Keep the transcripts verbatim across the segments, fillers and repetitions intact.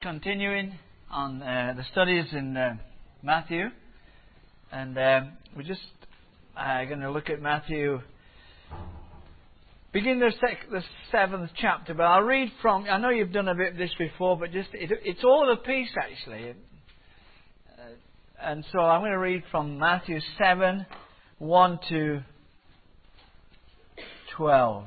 Continuing on uh, the studies in uh, Matthew, and uh, we're just uh, going to look at Matthew, begin the, sec- the seventh chapter. But I'll read from. I know you've done a bit of this before, but just it, it's all of a piece actually. Uh, and so I'm going to read from Matthew seven, one to twelve.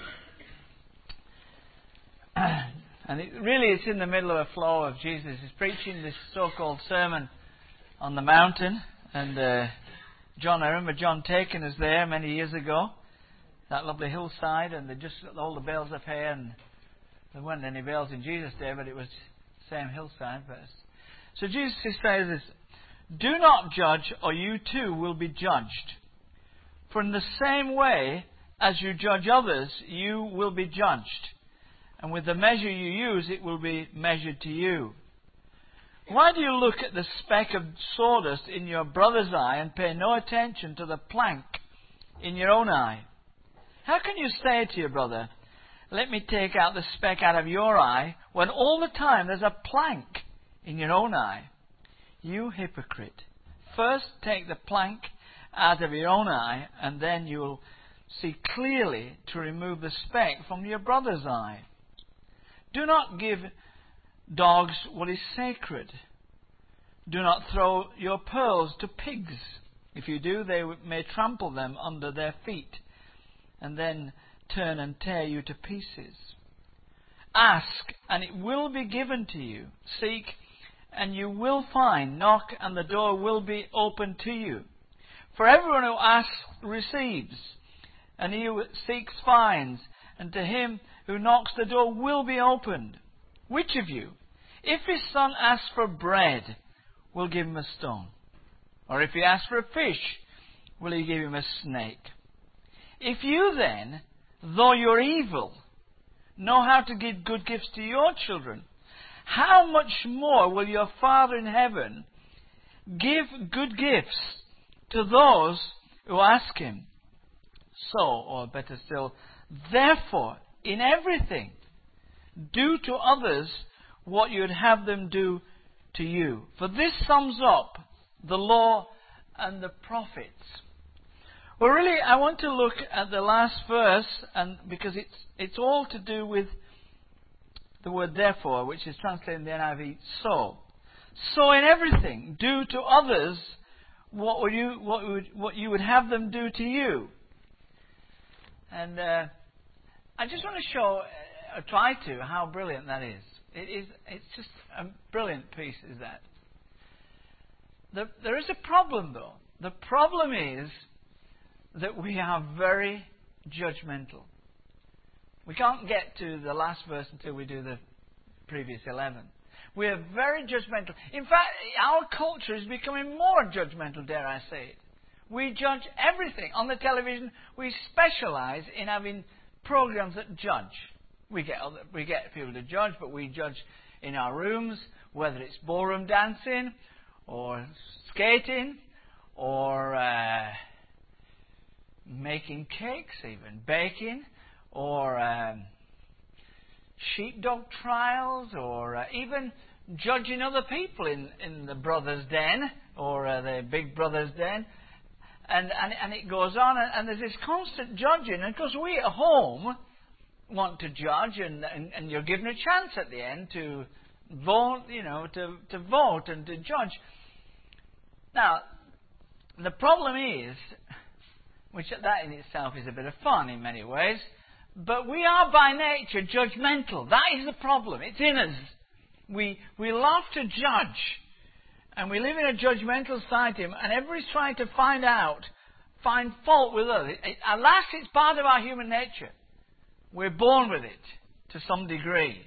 And it really it's in the middle of a flow of Jesus. He's preaching this so-called Sermon on the Mountain. And uh, John, I remember John taking us there many years ago. That lovely hillside. And they just got all the bales of hay. And there weren't any bales in Jesus' day, but it was the same hillside. But so Jesus says this, "Do not judge, or you too will be judged. For in the same way as you judge others, you will be judged. And with the measure you use, it will be measured to you. Why do you look at the speck of sawdust in your brother's eye and pay no attention to the plank in your own eye? How can you say to your brother, 'Let me take out the speck out of your eye,' when all the time there's a plank in your own eye? You hypocrite! First take the plank out of your own eye, and then you'll see clearly to remove the speck from your brother's eye. Do not give dogs what is sacred. Do not throw your pearls to pigs. If you do, they may trample them under their feet and then turn and tear you to pieces. Ask, and it will be given to you. Seek, and you will find. Knock, and the door will be opened to you. For everyone who asks receives, and he who seeks finds, and to him who knocks the door will be opened. Which of you, if his son asks for bread, will give him a stone? Or if he asks for a fish, will he give him a snake? If you then, though you're evil, know how to give good gifts to your children, how much more will your Father in heaven give good gifts to those who ask him? So, or better still, therefore, in everything, do to others what you would have them do to you. For this sums up the law and the prophets." Well, really, I want to look at the last verse, and because it's it's all to do with the word "therefore," which is translated in the N I V, so. So in everything, do to others what would you what would what you would have them do to you. And uh, I just want to show, or try to, how brilliant that is. It is. It's just a brilliant piece, is that. The, there is a problem, though. The problem is that we are very judgmental. We can't get to the last verse until we do the previous eleven. We are very judgmental. In fact, our culture is becoming more judgmental, dare I say it. We judge everything. On the television, we specialize in having programs that judge. We get other, we get people to judge, but we judge in our rooms, whether it's ballroom dancing, or skating, or uh, making cakes even, baking, or um, sheepdog trials, or uh, even judging other people in, in the Brothers' Den, or uh, the Big Brother's Den. And, and and it goes on, and, and there's this constant judging. And of course, we at home want to judge, and, and, and you're given a chance at the end to vote, you know, to, to vote and to judge. Now, the problem is, which that in itself is a bit of fun in many ways, but we are by nature judgmental. That is the problem. It's in us. We we love to judge. And we live in a judgmental society, and everybody's trying to find out, find fault with us. At last, it's part of our human nature. We're born with it, to some degree.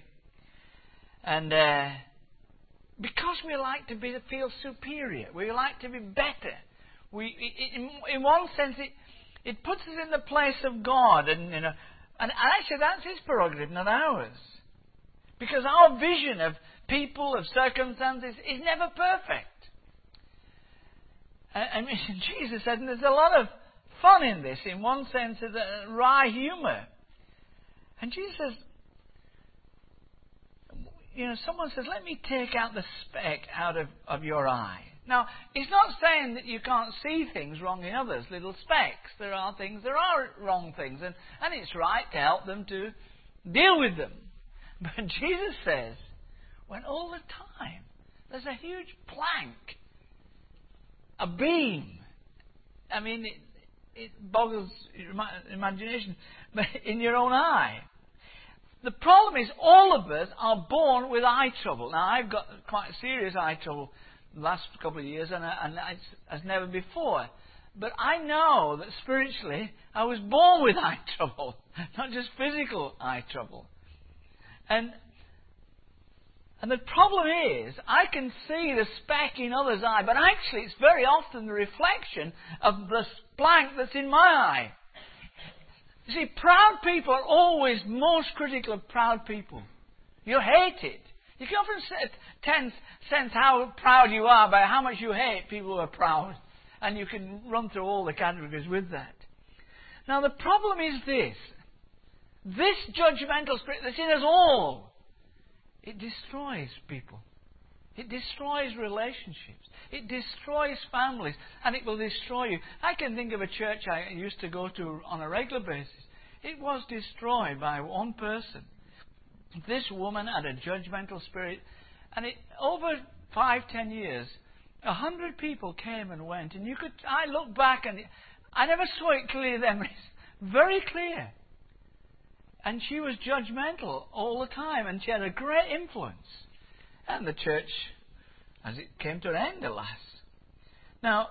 And uh, because we like to be, feel superior, we like to be better. We, it, in, in one sense, it, it puts us in the place of God. And, you know, and actually, that's His prerogative, not ours. Because our vision of people, of circumstances, is never perfect. And, and Jesus said, and there's a lot of fun in this, in one sense, of the wry humour. And Jesus says, you know, someone says, let me take out the speck out of, of your eye. Now, it's not saying that you can't see things wrong in others, little specks. There are things, there are wrong things, and, and it's right to help them to deal with them. But Jesus says, when all the time there's a huge plank, a beam, I mean, it, it boggles your imagination, but in your own eye. The problem is all of us are born with eye trouble. Now, I've got quite serious eye trouble the last couple of years, and, and it's as never before. But I know that spiritually I was born with eye trouble, not just physical eye trouble. And and the problem is, I can see the speck in others' eye, but actually it's very often the reflection of the blank that's in my eye. You see, proud people are always most critical of proud people. You hate it. You can often sense how proud you are by how much you hate people who are proud. And you can run through all the categories with that. Now the problem is this. This judgmental spirit that's in us all, it destroys people. It destroys relationships. It destroys families. And it will destroy you. I can think of a church I used to go to on a regular basis. It was destroyed by one person. This woman had a judgmental spirit. And it, over five, ten years, a hundred people came and went. And you could, I look back and I never saw it clearly then. But it's very clear. And she was judgmental all the time. And she had a great influence. And the church, as it came to an end, alas. Now,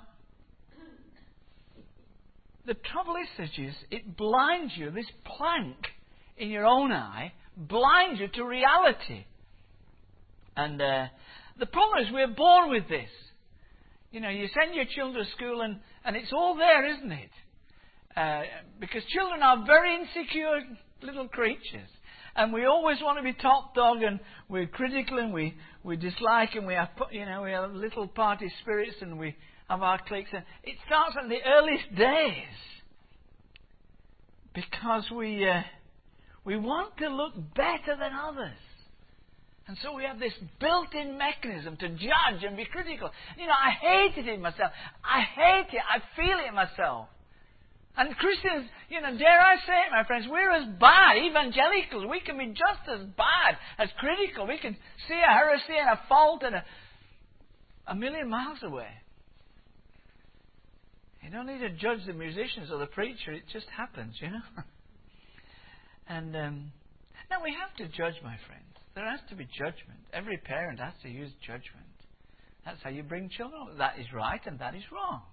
the trouble is, sisters, it blinds you. This plank in your own eye blinds you to reality. And uh, the problem is we're born with this. You know, you send your children to school and, and it's all there, isn't it? Uh, because children are very insecure little creatures. And we always want to be top dog, and we're critical, and we, we dislike, and we have, you know, we have little party spirits, and we have our cliques. And it starts in the earliest days because we uh, we want to look better than others, and so we have this built-in mechanism to judge and be critical. You know, I hate it in myself. I hate it. I feel it in myself. And Christians, you know, dare I say it, my friends, we're as bad, evangelicals. We can be just as bad, as critical. We can see a heresy and a fault and a, a million miles away. You don't need to judge the musicians or the preacher. It just happens, you know. And um, now we have to judge, my friends. There has to be judgment. Every parent has to use judgment. That's how you bring children up. That is right and that is wrong.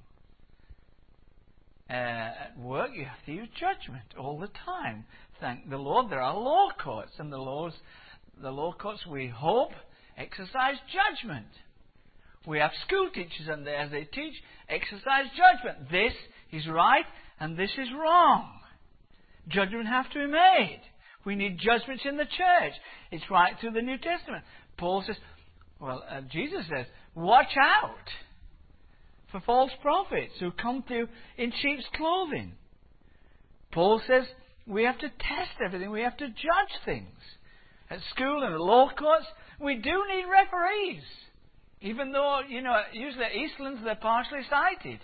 Uh, at work, you have to use judgment all the time. Thank the Lord, there are law courts, and the laws, the law courts, we hope, exercise judgment. We have school teachers, and they, as they teach, exercise judgment. This is right, and this is wrong. Judgment have to be made. We need judgments in the church. It's right through the New Testament. Paul says, well, uh, Jesus says, watch out for false prophets who come to you in sheep's clothing. Paul says we have to test everything. We have to judge things. At school and the law courts, we do need referees. Even though, you know, usually at Eastlands they're partially sighted.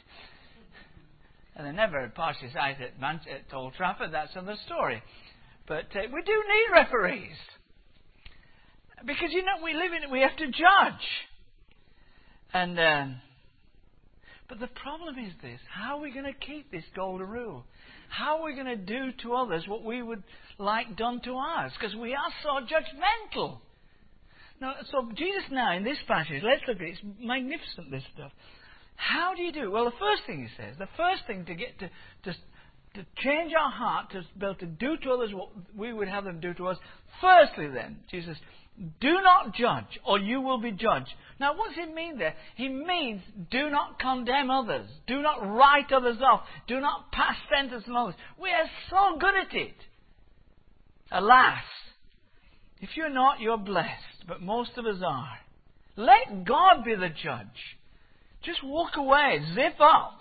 And they're never partially sighted at, Man- at Old Trafford. That's another story. But uh, we do need referees. Because, you know, we live in it. We have to judge. And... Um, But the problem is this. How are we going to keep this golden rule? How are we going to do to others what we would like done to us? Because we are so judgmental. Now, so Jesus now, in this passage, let's look at it. It's magnificent, this stuff. How do you do it? Well, the first thing he says, the first thing to get to, to, to change our heart, to be able to do to others what we would have them do to us, firstly then, Jesus, do not judge, or you will be judged. Now, what does he mean there? He means do not condemn others. Do not write others off. Do not pass sentence on others. We are so good at it. Alas, if you're not, you're blessed. But most of us are. Let God be the judge. Just walk away. Zip up.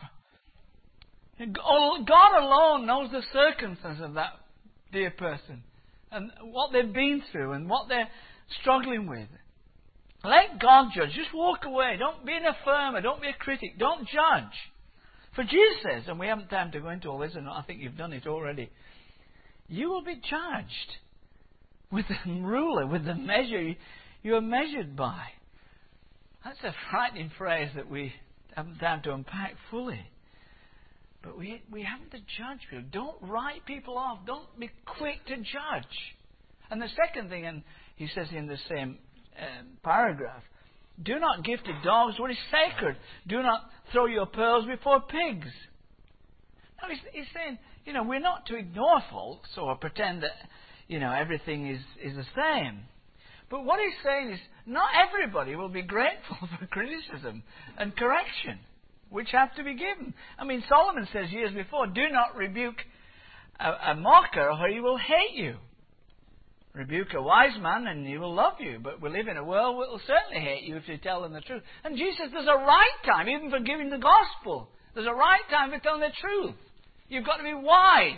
God alone knows the circumstances of that dear person and what they've been through and what they're struggling with. Let God judge. Just walk away. Don't be an affirmer. Don't be a critic. Don't judge. For Jesus says, and we haven't time to go into all this, and I think you've done it already, you will be judged with the ruler, with the measure you are measured by. That's a frightening phrase that we haven't time to unpack fully. But we we haven't to judge people. Don't write people off. Don't be quick to judge. And the second thing, and he says in the same um, paragraph, do not give to dogs what is sacred. Do not throw your pearls before pigs. Now he's, he's saying, you know, we're not to ignore faults or pretend that, you know, everything is, is the same. But what he's saying is, not everybody will be grateful for criticism and correction, which have to be given. I mean, Solomon says years before, do not rebuke a, a mocker or he will hate you. Rebuke a wise man and he will love you. But we live in a world that will certainly hate you if you tell them the truth. And Jesus says there's a right time, even for giving the gospel. There's a right time for telling the truth. You've got to be wise.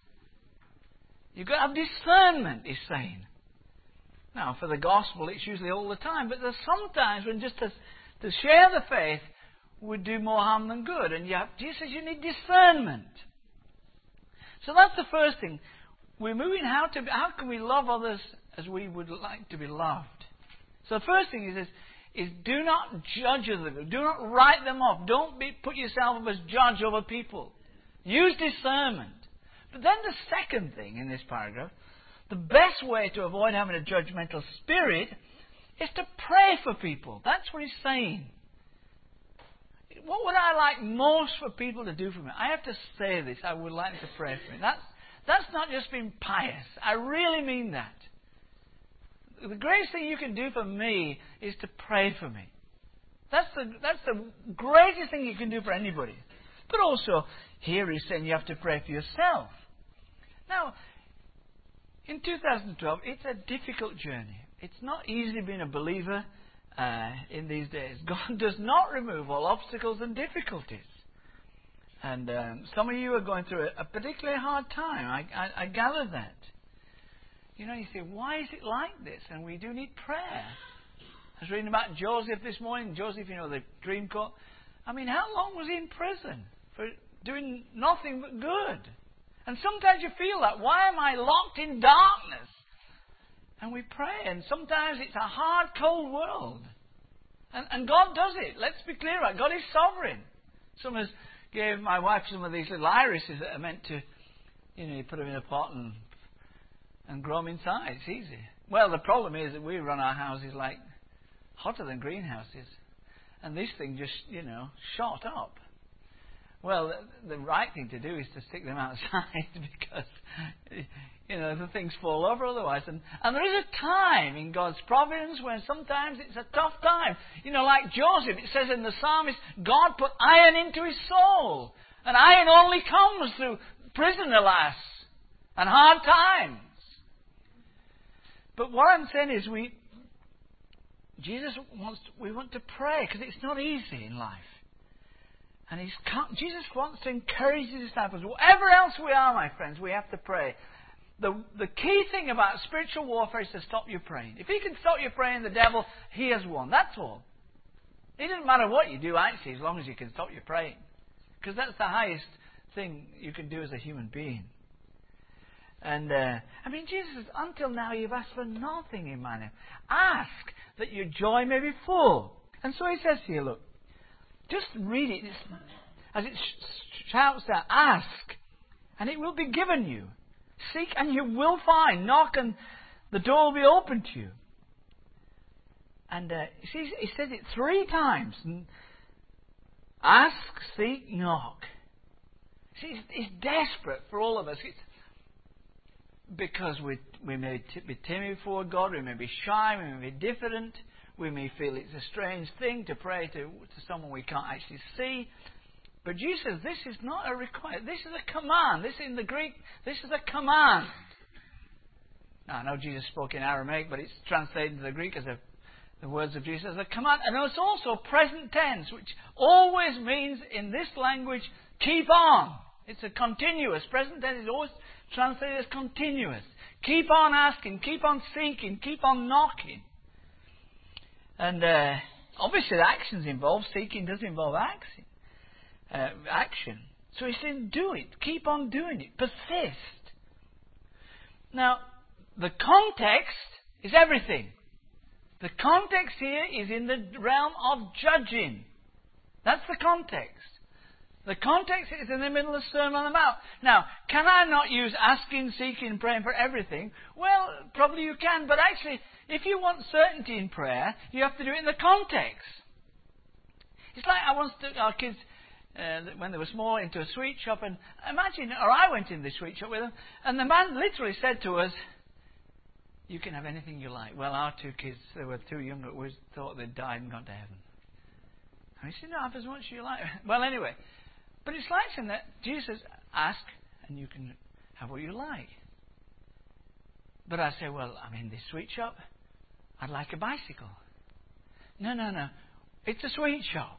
You've got to have discernment, he's saying. Now, for the gospel, it's usually all the time. But there's sometimes when just to, to share the faith would do more harm than good. And you have, Jesus says you need discernment. So that's the first thing. We're moving how to how can we love others as we would like to be loved. So the first thing he says is do not judge them. Do not write them off. Don't be, put yourself up as judge over people. Use discernment. But then the second thing in this paragraph, the best way to avoid having a judgmental spirit is to pray for people. That's what he's saying. What would I like most for people to do for me? I have to say this. I would like to pray for me. That's, that's not just being pious. I really mean that. The greatest thing you can do for me is to pray for me. That's the, that's the greatest thing you can do for anybody. But also, here he's saying you have to pray for yourself. Now, in two thousand twelve, it's a difficult journey. It's not easy being a believer uh, in these days. God does not remove all obstacles and difficulties. And um, some of you are going through a, a particularly hard time. I, I, I gather that. You know, you say, why is it like this? And we do need prayer. I was reading about Joseph this morning. Joseph, you know, the dream court. I mean, how long was he in prison for doing nothing but good? And sometimes you feel that. Why am I locked in darkness? And we pray. And sometimes it's a hard, cold world. And, and God does it. Let's be clear about it. God is sovereign. Someone gave my wife some of these little irises that are meant to, you know, you put them in a pot and, and grow them inside. It's easy. Well, the problem is that we run our houses like hotter than greenhouses. And this thing just, you know, shot up. Well, the, the right thing to do is to stick them outside because, you know, the things fall over otherwise. And, and there is a time in God's providence when sometimes it's a tough time. You know, like Joseph, it says in the psalmist, God put iron into his soul. And iron only comes through prison, alas, and hard times. But what I'm saying is we, Jesus wants, we want to pray because it's not easy in life. And he's, Jesus wants to encourage his disciples. Whatever else we are, my friends, we have to pray. The, the key thing about spiritual warfare is to stop you praying. If he can stop you praying, the devil, he has won. That's all. It doesn't matter what you do, actually, as long as you can stop you praying. Because that's the highest thing you can do as a human being. And, uh, I mean, Jesus says, until now you've asked for nothing in my name. Ask that your joy may be full. And so he says here, look, just read it it's, as it sh- shouts out, ask, and it will be given you. Seek, and you will find. Knock, and the door will be open to you. And uh, see, he says it three times. Ask, seek, knock. See, it's, it's desperate for all of us. It's because we, we may t- be timid before God, we may be shy, we may be diffident. We may feel it's a strange thing to pray to, to someone we can't actually see. But Jesus says this is not a request. This is a command. This in the Greek, this is a command. Now, I know Jesus spoke in Aramaic, but it's translated into the Greek as a, the words of Jesus as a command. And it's also present tense, which always means in this language, keep on. It's a continuous. Present tense is always translated as continuous. Keep on asking, keep on seeking, keep on knocking. And uh, obviously the action's involved. Seeking does involve action. Uh, action. So he's saying, do it. Keep on doing it. Persist. Now, the context is everything. The context here is in the realm of judging. That's the context. The context is in the middle of the Sermon on the Mount. Now, can I not use asking, seeking, praying for everything? Well, probably you can, but actually, if you want certainty in prayer, you have to do it in the context. It's like I once took our kids, uh, when they were small, into a sweet shop, and imagine, or I went in the sweet shop with them, and the man literally said to us, you can have anything you like. Well, our two kids, they were too young, we thought they'd died and gone to heaven. And he said, no, have as much as you like. Well, anyway, but it's like saying that Jesus ask, and you can have what you like. But I say, well, I'm in this sweet shop. I'd like a bicycle. No, no, no. It's a sweet shop.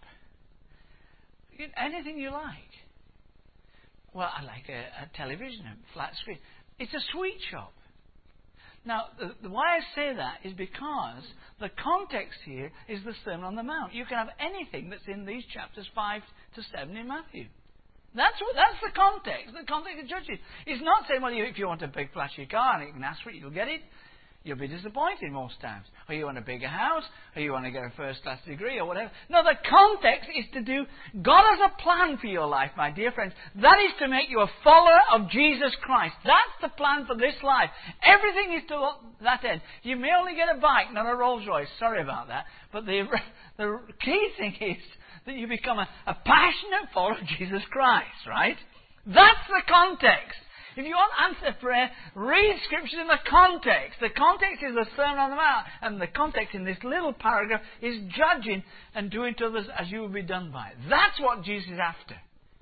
You can, anything you like. Well, I like a, a television, a flat screen. It's a sweet shop. Now, the, the why I say that is because the context here is the Sermon on the Mount. You can have anything that's in these chapters five to seven in Matthew. That's what, that's the context. The context of judging. It's not saying, well, you, if you want a big flashy car and you can ask for it, you'll get it. You'll be disappointed most times. Or you want a bigger house, or you want to get a first class degree, or whatever. No, the context is to do. God has a plan for your life, my dear friends. That is to make you a follower of Jesus Christ. That's the plan for this life. Everything is to that end. You may only get a bike, not a Rolls Royce. Sorry about that. But the the key thing is that you become a, a passionate follower of Jesus Christ, right? That's the context. If you want answer prayer, read Scripture in the context. The context is the Sermon on the Mount. And the context in this little paragraph is judging and doing to others as you will be done by. That's what Jesus is after.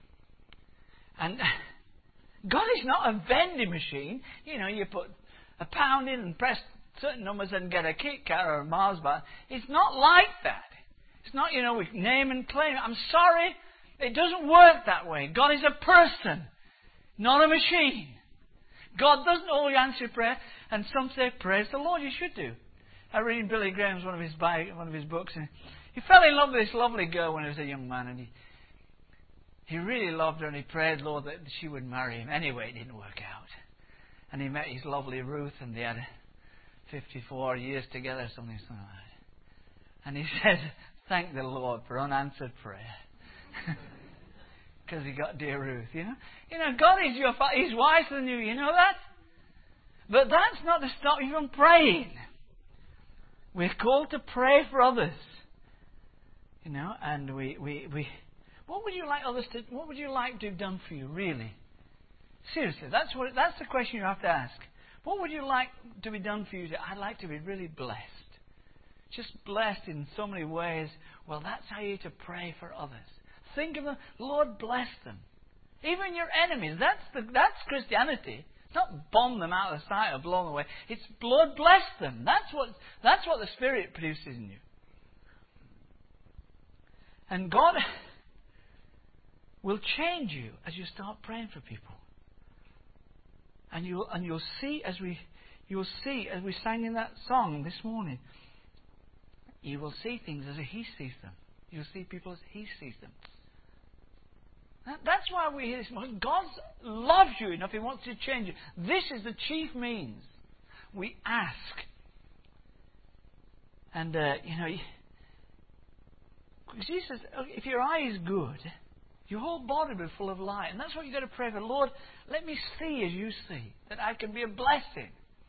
And God is not a vending machine. You know, you put a pound in and press certain numbers and get a Kit Kat or a Mars bar. It's not like that. It's not, you know, we name and claim. I'm sorry, it doesn't work that way. God is a person, not a machine. God doesn't always answer prayer, and some say, praise the Lord, you should do. I read in Billy Graham's one of his bi- one of his books, and he fell in love with this lovely girl when he was a young man, and he he really loved her, and he prayed, Lord, that she would marry him. Anyway, it didn't work out. And he met his lovely Ruth, and they had fifty-four years together, something, something like that. And he said, thank the Lord for unanswered prayer. Because he got dear Ruth, you know. You know, God is your Father. He's wiser than you, you know that? But that's not to stop you from praying. We're called to pray for others. You know, and we, we, we what would you like others to, what would you like to have done for you, really? Seriously, that's what, that's the question you have to ask. What would you like to be done for you? I'd like to be really blessed. Just blessed in so many ways. Well, that's how you're to pray for others. Think of them. Lord, bless them. Even your enemies. That's the, that's Christianity. It's not bomb them out of sight or blow them away. It's Lord, bless them. That's what, that's what the Spirit produces in you. And God will change you as you start praying for people. And you'll, and you'll see as we, you'll see as we sang in that song this morning, you will see things as He sees them. You'll see people as He sees them. That, that's why we're here this morning. God loves you enough. He wants to change you. This is the chief means. We ask. And, uh, you know, Jesus, if your eye is good, your whole body will be full of light. And that's what you've got to pray for. Lord, let me see as you see, that I can be a blessing.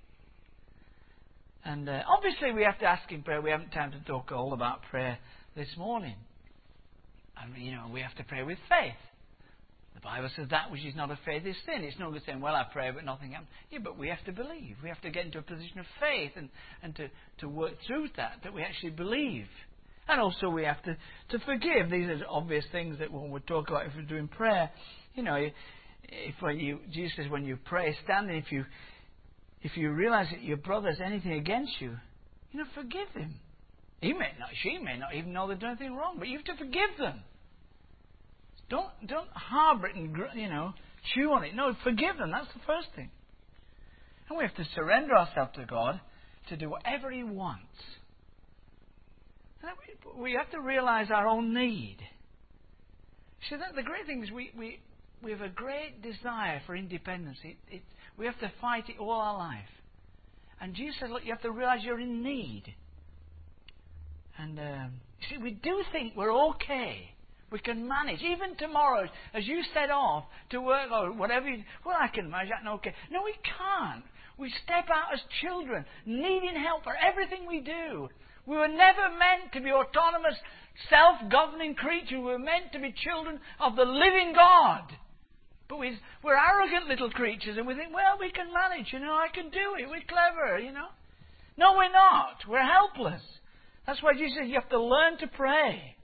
And uh, obviously we have to ask in prayer. We haven't time to talk all about prayer this morning. And, you know, we have to pray with faith. The Bible says that which is not of faith is sin. It's not good saying, well, I pray, but nothing happens. Yeah, but we have to believe. We have to get into a position of faith and, and to, to work through that, that we actually believe. And also we have to, to forgive. These are obvious things that one would talk about if we're doing prayer. You know, if when you, Jesus says when you pray, standing, if you if you realize that your brother has anything against you, you know, forgive him. He may not, she may not even know they've done anything wrong, but you have to forgive them. Don't don't harbour it and, you know, chew on it. No, forgive them. That's the first thing. And we have to surrender ourselves to God to do whatever He wants. And we, we have to realize our own need. See, that the great thing is we, we, we have a great desire for independence. It, it, we have to fight it all our life. And Jesus says, look, you have to realize you're in need. And um, you see, we do think we're okay. We can manage. Even tomorrow, as you set off to work or whatever you... Well, I can manage that, okay. No, we can't. We step out as children, needing help for everything we do. We were never meant to be autonomous, self-governing creatures. We were meant to be children of the living God. But we, we're arrogant little creatures, and we think, well, we can manage. You know, I can do it. We're clever, you know. No, we're not. We're helpless. That's why Jesus says you have to learn to pray.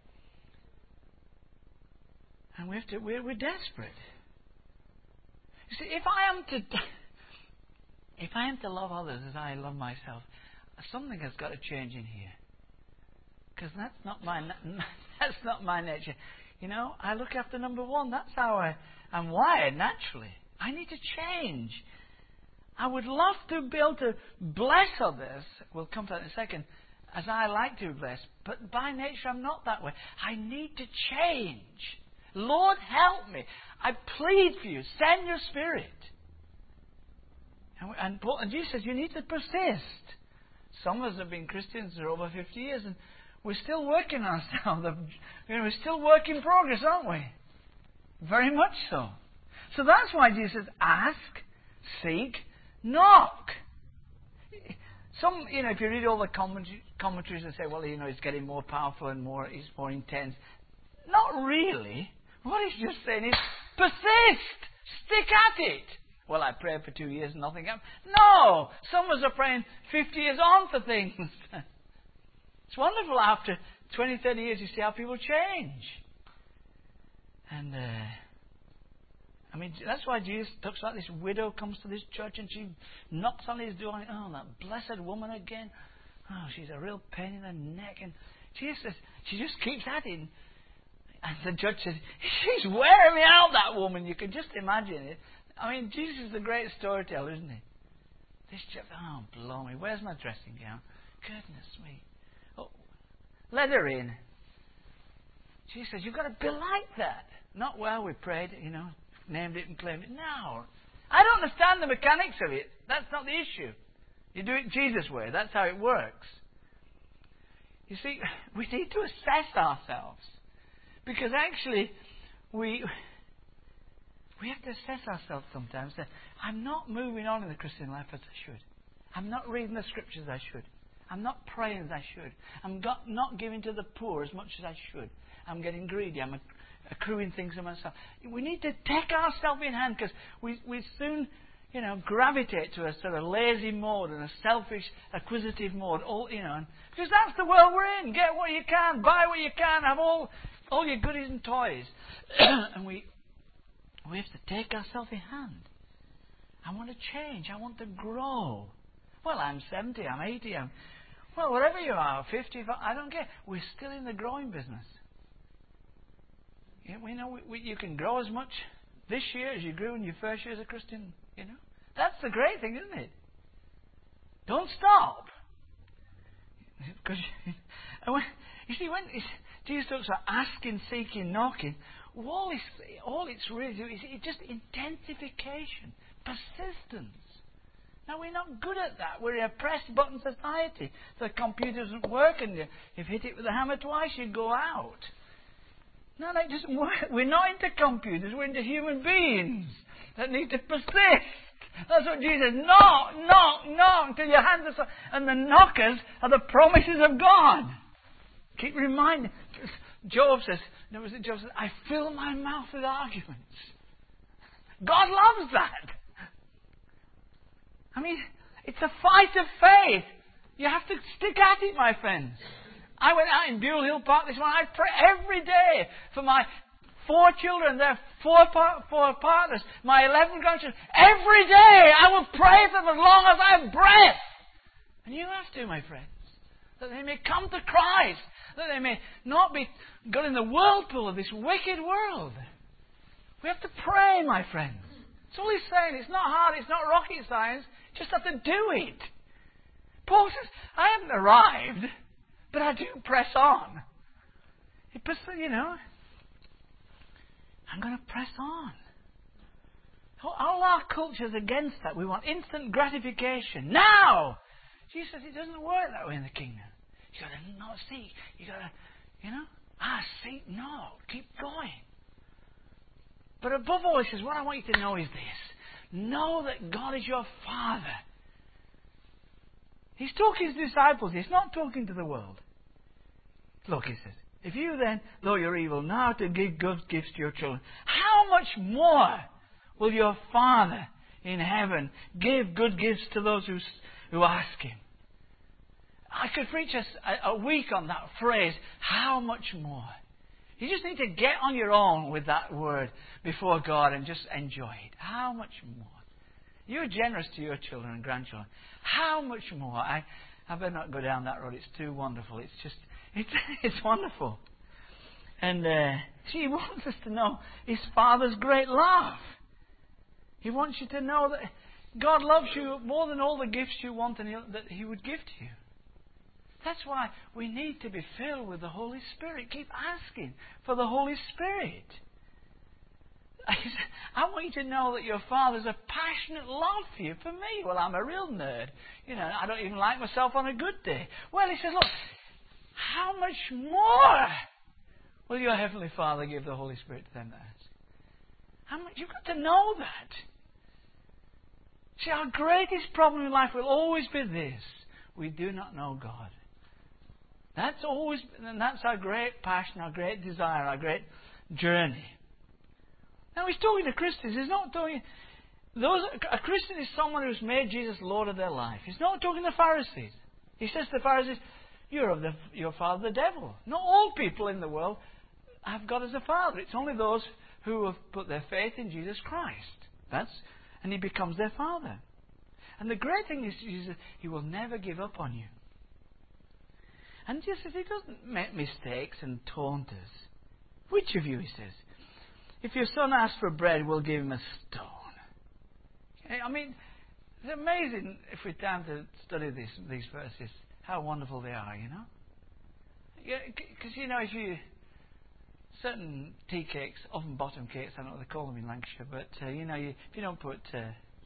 And we have to, we're, we're desperate. You see, if I am to... If I am to love others as I love myself, something has got to change in here. Because that's not my that's not my nature. You know, I look after number one. That's how I, I'm wired naturally. I need to change. I would love to be able to bless others. We'll come to that in a second. As I like to bless. But by nature, I'm not that way. I need to change. Lord, help me. I plead for you. Send your Spirit. And, and, Paul, and Jesus says, you need to persist. Some of us have been Christians for over fifty years, and we're still working on ourselves. You know, we're still work in progress, aren't we? Very much so. So that's why Jesus says, ask, seek, knock. Some, you know, if you read all the commentaries, they say, well, you know, it's getting more powerful and more, it's more intense. Not really. What he's just saying is, persist, stick at it. Well, I prayed for two years and nothing happened. No! Some of us are praying fifty years on for things. It's wonderful after twenty, thirty years you see how people change. And, uh, I mean, that's why Jesus talks about this widow comes to this church and she knocks on his door and, oh, that blessed woman again. Oh, she's a real pain in the neck. And Jesus says, she just keeps at it. And the judge says, she's wearing me out, that woman. You can just imagine it. I mean, Jesus is a great storyteller, isn't he? This chap, oh, blow me. Where's my dressing gown? Goodness me. Oh, let her in. Jesus says, you've got to be like that. Not, well, we prayed, you know, named it and claimed it. No. I don't understand the mechanics of it. That's not the issue. You do it Jesus' way. That's how it works. You see, we need to assess ourselves. Because actually, we... We have to assess ourselves sometimes. Say, I'm not moving on in the Christian life as I should. I'm not reading the scriptures as I should. I'm not praying as I should. I'm got, not giving to the poor as much as I should. I'm getting greedy. I'm accruing things to myself. We need to take ourselves in hand because we, we soon, you know, gravitate to a sort of lazy mode and a selfish, acquisitive mode. All, you know, and, because that's the world we're in. Get what you can, buy what you can, have all, all your goodies and toys. and we... We have to take ourselves in hand. I want to change. I want to grow. Well, I'm seventy, I'm eighty, I'm... Well, whatever you are, fifty, I don't care. We're still in the growing business. You know, we know we, we, you can grow as much this year as you grew in your first year as a Christian, you know. That's the great thing, isn't it? Don't stop. Because you see, when Jesus talks about asking, seeking, knocking, all it's, all it's really doing is it's just intensification, persistence. Now, we're not good at that. We're a press-button society. The computer doesn't work and you, you've hit it with a hammer twice, you go out. No, that doesn't work. We're not into computers. We're into human beings that need to persist. That's what Jesus says. Knock, knock, knock until your hands are... So, and the knockers are the promises of God. Keep reminding... Job says, no, was it Job says, I fill my mouth with arguments. God loves that. I mean, it's a fight of faith. You have to stick at it, my friends. I went out in Buell Hill Park this morning. I pray every day for my four children, their four, par- four partners, my eleven grandchildren. Every day I will pray for them as long as I have breath. And you have to, my friends. That they may come to Christ. That they may not be got in the whirlpool of this wicked world. We have to pray, my friends. That's all he's saying. It's not hard. It's not rocket science. You just have to do it. Paul says, I haven't arrived, but I do press on. He puts, you know, I'm going to press on. All our culture's against that. We want instant gratification. Now! Jesus says it doesn't work that way in the kingdom. You got to not seek. You got to, you know, ah, seek, no. Keep going. But above all, he says, what I want you to know is this. Know that God is your Father. He's talking to his disciples. He's not talking to the world. Look, he says, if you then, though you're evil, know how to give good gifts to your children, how much more will your Father in heaven give good gifts to those who, who ask him? I could preach a, a week on that phrase, how much more. You just need to get on your own with that word before God and just enjoy it. How much more? You're generous to your children and grandchildren. How much more? I, I better not go down that road. It's too wonderful. It's just, it's, it's wonderful. And uh, see, he wants us to know his Father's great love. He wants you to know that God loves you more than all the gifts you want and that he would give to you. That's why we need to be filled with the Holy Spirit. Keep asking for the Holy Spirit. I want you to know that your Father's a passionate love for you. For me, well, I'm a real nerd. You know, I don't even like myself on a good day. Well, he says, look, how much more will your Heavenly Father give the Holy Spirit to them that ask? How much? You've got to know that. See, our greatest problem in life will always be this. We do not know God. That's always, and that's our great passion, our great desire, our great journey. Now he's talking to Christians. He's not talking. Those a Christian is someone who's made Jesus Lord of their life. He's not talking to the Pharisees. He says to the Pharisees, "You're of the, your father, the devil." Not all people in the world have God as a father. It's only those who have put their faith in Jesus Christ. That's and he becomes their father. And the great thing is, Jesus, he will never give up on you. And just as he doesn't make mistakes and taunt us. Which of you, he says, if your son asks for bread, we'll give him a stone. I mean, it's amazing if we time to study this, these verses, how wonderful they are, you know. Because, you know, if you, certain tea cakes, oven bottom cakes, I don't know what they call them in Lancashire, but, uh, you know, you, if you don't put uh,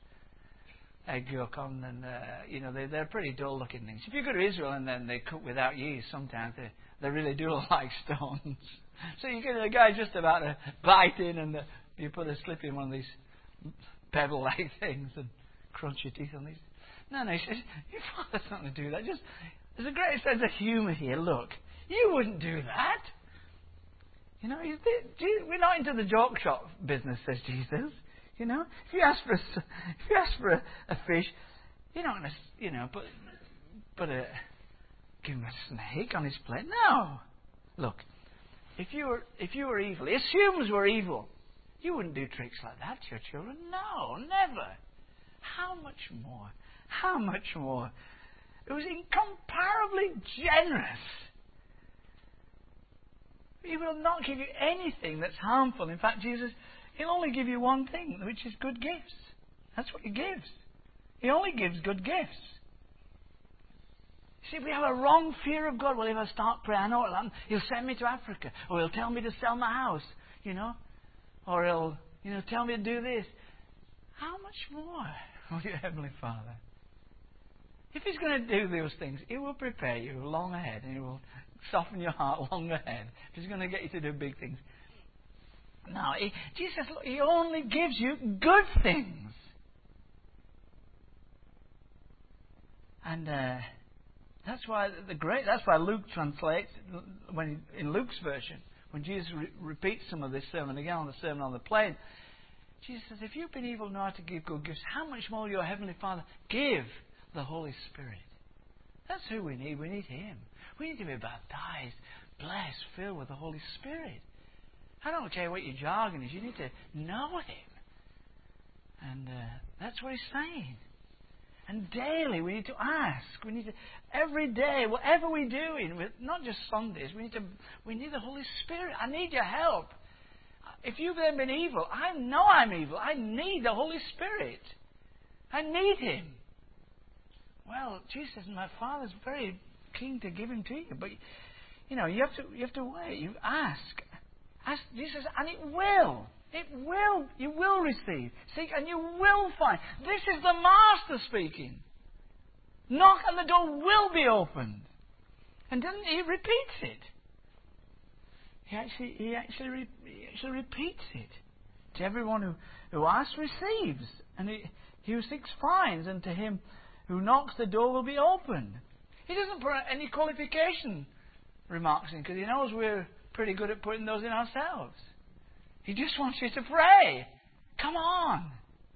egg yolk on, then, uh, you know, they, they're pretty dull looking things. If you go to Israel and then they cook without yeast, sometimes they, they really do look like stones. So you get a guy just about to bite in and the, you put a slip in one of these pebble-like things and crunch your teeth on these. No, no, he says, your father's not going to do that. Just, there's a great sense of humour here. Look, you wouldn't do that. You know, we're not into the joke shop business, says Jesus. You know, if you ask for a, if you ask for a, a fish, you're not going to, you know, put, put a, give him a snake on his plate. No. Look, if you were, if you were evil, he assumes we're evil. You wouldn't do tricks like that to your children. No, never. How much more? How much more? It was incomparably generous. He will not give you anything that's harmful. In fact, Jesus, he'll only give you one thing, which is good gifts. That's what he gives. He only gives good gifts. See, we have a wrong fear of God. Well, if I start praying, I know it'll happen. He'll send me to Africa. Or he'll tell me to sell my house, you know. Or he'll, you know, tell me to do this. How much more will your Heavenly Father? If he's going to do those things, he will prepare you long ahead. And he will soften your heart long ahead. If he's going to get you to do big things. No, he, Jesus, look, he only gives you good things. And uh, that's why the great. That's why Luke translates when in Luke's version when Jesus re- repeats some of this sermon again on the Sermon on the Plain. Jesus says, "If you've been evil now to give good gifts, how much more will your Heavenly Father give the Holy Spirit?" That's who we need. We need Him. We need to be baptized, blessed, filled with the Holy Spirit. I don't care what your jargon is. You need to know Him. And uh, that's what He's saying. And daily we need to ask. We need to, every day, whatever we're doing, not just Sundays, we need to, we need the Holy Spirit. I need your help. If you've then been evil, I know I'm evil. I need the Holy Spirit. I need Him. Well, Jesus, my Father's very keen to give him to you, but you know, you have to you have to wait. You ask, ask Jesus, and it will, it will, you will receive. Seek, and you will find. This is the Master speaking. Knock, and the door will be opened. And then he repeats it. He actually, he actually, re, he actually repeats it. To everyone who, who asks receives, and he, he who seeks finds, and to him who knocks the door will be opened. He doesn't put any qualification remarks in, because he knows we're pretty good at putting those in ourselves. He just wants you to pray. Come on.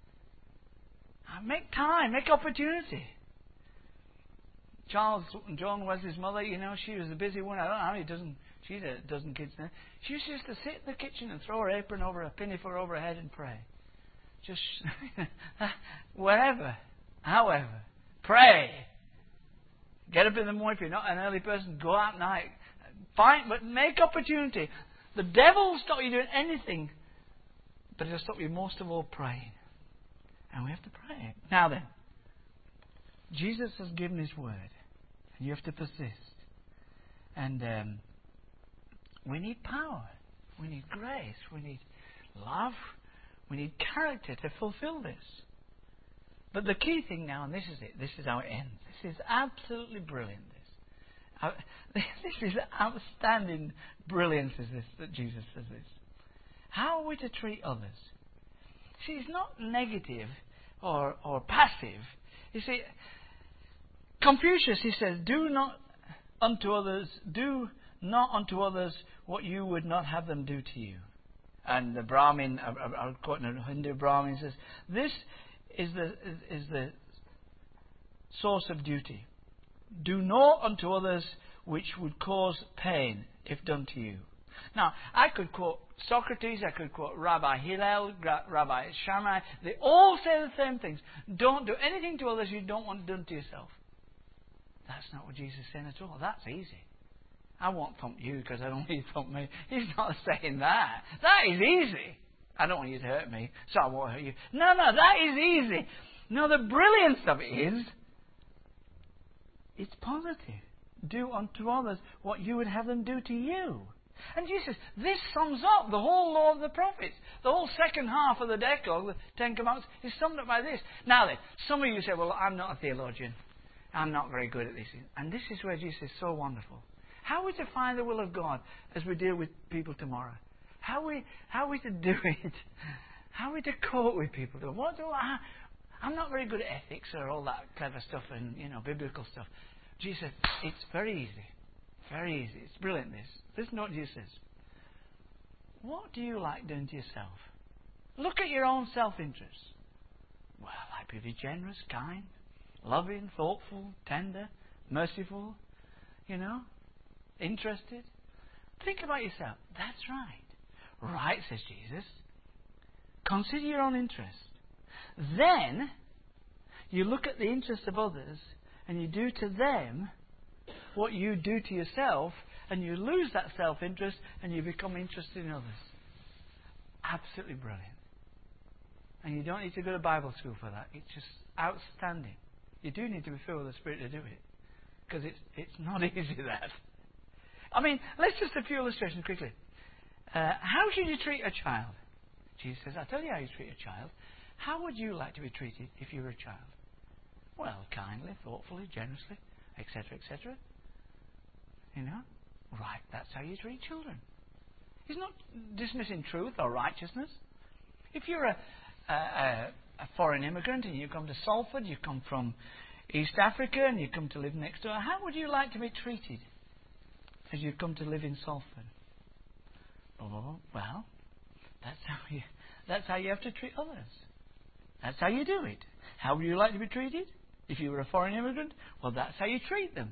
Make time, make opportunity. Charles John Wesley's mother, you know, she was a busy one. I don't know how many dozen, she's a dozen kids now. She used to sit in the kitchen and throw her apron over a pinafore over her head and pray. Just wherever, however, pray. Get up in the morning if you're not an early person. Go out at night. Find, but make opportunity. The devil will stop you doing anything, but it'll stop you most of all praying. And we have to pray. Now then, Jesus has given his word. And you have to persist. And um, we need power. We need grace. We need love. We need character to fulfill this. But the key thing now, and this is it, this is how it ends. This is absolutely brilliant. This, uh, this is outstanding brilliance, is this, that Jesus says this. How are we to treat others? See, it's not negative or, or passive. You see, Confucius, he says, do not unto others, do not unto others what you would not have them do to you. And the Brahmin, I'll quote a Hindu Brahmin, says, this is the is, is the source of duty. Do not unto others which would cause pain if done to you. Now, I could quote Socrates, I could quote Rabbi Hillel, Rabbi Shammai. They all say the same things. Don't do anything to others you don't want done to yourself. That's not what Jesus is saying at all. That's easy. I won't thump you because I don't want you to thump me. He's not saying that. That is easy. I don't want you to hurt me, so I won't hurt you. No, no, that is easy. No, the brilliance of it is, it's positive. Do unto others what you would have them do to you. And Jesus, this sums up the whole law of the prophets. The whole second half of the Decalogue, the Ten Commandments, is summed up by this. Now then, some of you say, well, I'm not a theologian. I'm not very good at this. And this is where Jesus is so wonderful. How are we to find the will of God as we deal with people tomorrow? How are we, how are we to do it? How are we to cope with people? What do I... I'm not very good at ethics or all that clever stuff and, you know, biblical stuff. Jesus says, it's very easy. Very easy. It's brilliant, this. Listen to what Jesus says. What do you like doing to yourself? Look at your own self-interest. Well, I like to be generous, kind, loving, thoughtful, tender, merciful, you know, interested. Think about yourself. That's right. Right, says Jesus. Consider your own interest. Then, you look at the interests of others and you do to them what you do to yourself, and you lose that self-interest and you become interested in others. Absolutely brilliant. And you don't need to go to Bible school for that. It's just outstanding. You do need to be filled with the Spirit to do it, because it's, it's not easy, that. I mean, let's just a few illustrations quickly. Uh, how should you treat a child? Jesus says, I'll tell you how you treat a child. How would you like to be treated if you were a child? Well, kindly, thoughtfully, generously, et cetera, et cetera. You know? Right, that's how you treat children. He's not dismissing truth or righteousness. If you're a, a, a, a foreign immigrant and you come to Salford, you come from East Africa and you come to live next door, how would you like to be treated as you come to live in Salford? Oh, well, that's how you, that's how you have to treat others. That's how you do it. How would you like to be treated if you were a foreign immigrant? Well, that's how you treat them.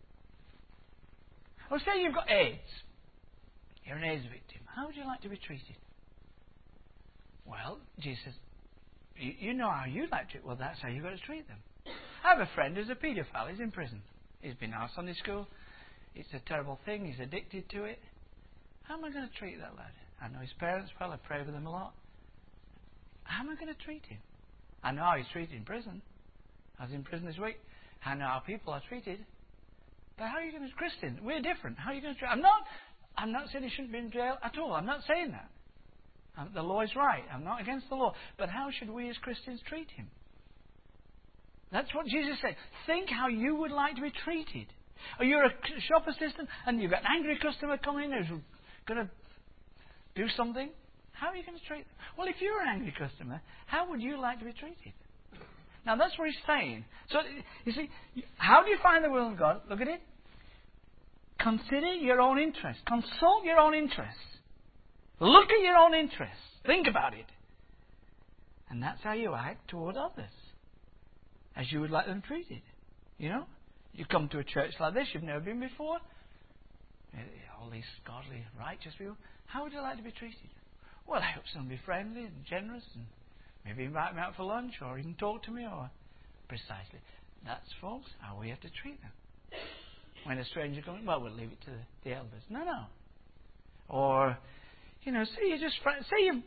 Or say you've got AIDS. You're an AIDS victim. How would you like to be treated? Well, Jesus, you, you know how you'd like to. Well, that's how you've got to treat them. I have a friend who's a paedophile. He's in prison. He's been in our Sunday school. It's a terrible thing. He's addicted to it. How am I going to treat that lad? I know his parents well. I pray with them a lot. How am I going to treat him? I know how he's treated in prison. I was in prison this week. I know how people are treated. But how are you going to, Christians? We're different. How are you going to treat? I'm not, I'm not saying he shouldn't be in jail at all. I'm not saying that. Um, the law is right. I'm not against the law. But how should we as Christians treat him? That's what Jesus said. Think how you would like to be treated. Or you're a shop assistant and you've got an angry customer coming in who's going to do something. How are you going to treat them? Well, if you're an angry customer, how would you like to be treated? Now, that's what he's saying. So, you see, how do you find the will of God? Look at it. Consider your own interests. Consult your own interests. Look at your own interests. Think about it. And that's how you act toward others. As you would like them treated. You know? You come to a church like this, you've never been before. All these godly, righteous people. How would you like to be treated? Well, I hope someone will be friendly and generous and maybe invite me out for lunch or even talk to me or... Precisely. That's, folks, how we have to treat them. When a stranger comes, well, we'll leave it to the, the elders. No, no. Or, you know, say you just... Say you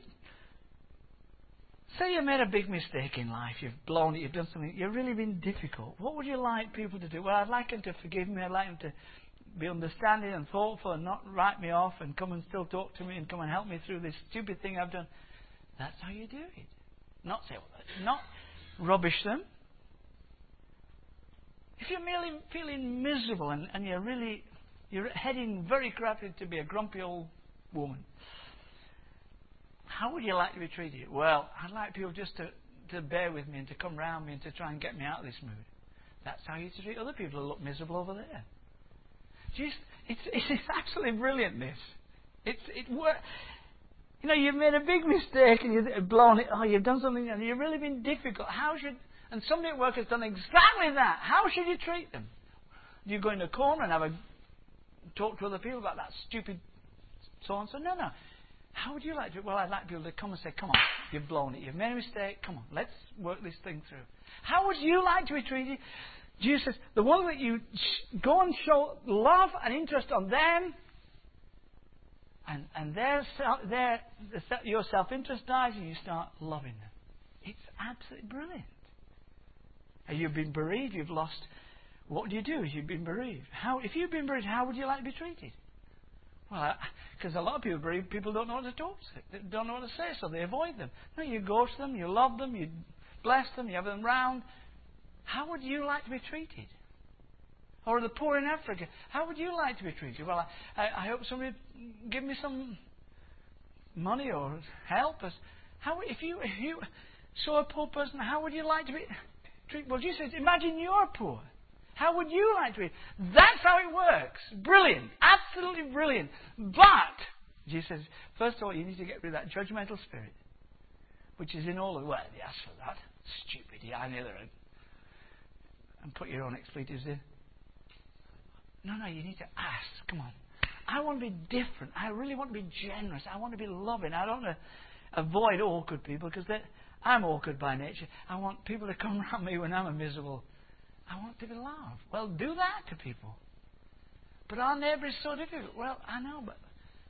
Say you made a big mistake in life. You've blown it. You've done something. You've really been difficult. What would you like people to do? Well, I'd like them to forgive me. I'd like them to be understanding and thoughtful and not write me off and come and still talk to me and come and help me through this stupid thing I've done. That's how you do it. Not say, well, not rubbish them. If you're merely feeling miserable and, and you're really, you're heading very rapidly to be a grumpy old woman, how would you like to be treated? Well, I'd like people just to, to bear with me and to come round me and to try and get me out of this mood. That's how you treat other people who look miserable over there. Just, it's, it's absolutely brilliant, this. It's, it works. You know, you've made a big mistake and you've blown it. Oh, you've done something and you've really been difficult. How should... And somebody at work has done exactly that. How should you treat them? Do you go in a corner and have a talk to other people about that stupid so-and-so? No, no. How would you like to... Well, I'd like people to come and say, come on, you've blown it. You've made a mistake. Come on, let's work this thing through. How would you like to be treated? Jesus says, the one that you sh- go and show love and interest on them, and, and their, their, your self-interest dies and you start loving them. It's absolutely brilliant. And you've been bereaved, you've lost... What do you do if you've been bereaved? How, if you've been bereaved, how would you like to be treated? Well, because a lot of people bereaved, people don't know what to talk to. They don't know what to say, so they avoid them. No, you go to them, you love them, you bless them, you have them round. How would you like to be treated? Or the poor in Africa, how would you like to be treated? Well, I, I, I hope somebody would give me some money or help us. How, if you if you saw a poor person, how would you like to be treated? Well, Jesus says, imagine you're poor. How would you like to be? That's how it works. Brilliant. Absolutely brilliant. But, Jesus says, first of all, you need to get rid of that judgmental spirit, which is in all of... Well, yes, for that. Stupid. Yeah, I neither. And put your own expletives in. No, no, you need to ask. Come on. I want to be different. I really want to be generous. I want to be loving. I don't want to avoid awkward people because I'm awkward by nature. I want people to come around me when I'm a miserable... I want to be loved. Well, do that to people. But our neighbour is so difficult. Well, I know, but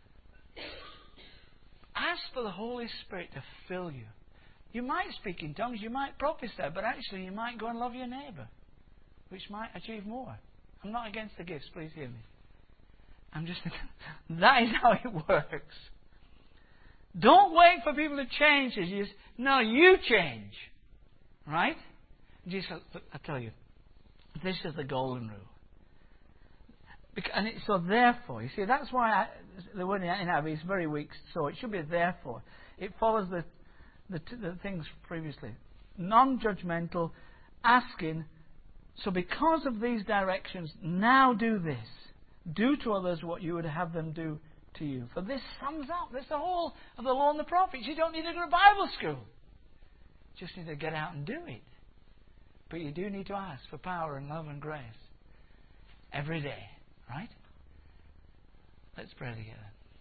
ask for the Holy Spirit to fill you. You might speak in tongues, you might prophesy, but actually you might go and love your neighbour, which might achieve more. I'm not against the gifts, please hear me. I'm just... that is how it works. Don't wait for people to change. You just, no, you change. Right? Jesus, I tell you, this is the golden rule. Because, and it, so therefore, you see, that's why I, the word in Arabic is very weak, so it should be therefore. It follows the, the, the things previously. Non-judgmental, asking, so because of these directions, now do this. Do to others what you would have them do to you. For this sums up, that's the whole of the law and the prophets. You don't need to go to Bible school. You just need to get out and do it. But you do need to ask for power and love and grace every day, right? Let's pray together.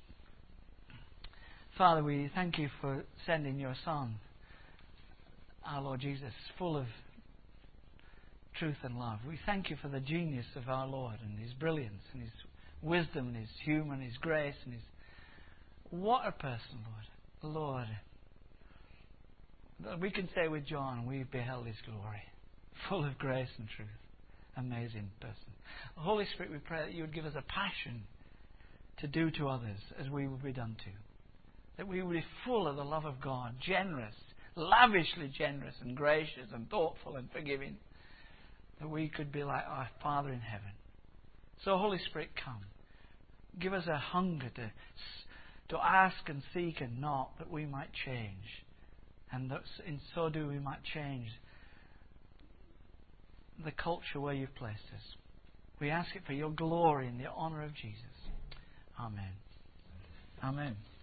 Father, we thank you for sending your Son, our Lord Jesus, full of truth and love. We thank you for the genius of our Lord and His brilliance and His wisdom and His humour and His grace and His... What a person, Lord. Lord, we can say with John, we've beheld His glory, full of grace and truth. amazing person. Holy Spirit, we pray that you would give us a passion to do to others as we would be done to. That we would be full of the love of God, generous, lavishly generous and gracious and thoughtful and forgiving. That we could be like our Father in heaven. So Holy Spirit, come. Give us a hunger to, to ask and seek and knock, that we might change. And that in so do we might change the culture where you've placed us. We ask it for your glory and the honour of Jesus. Amen. Amen.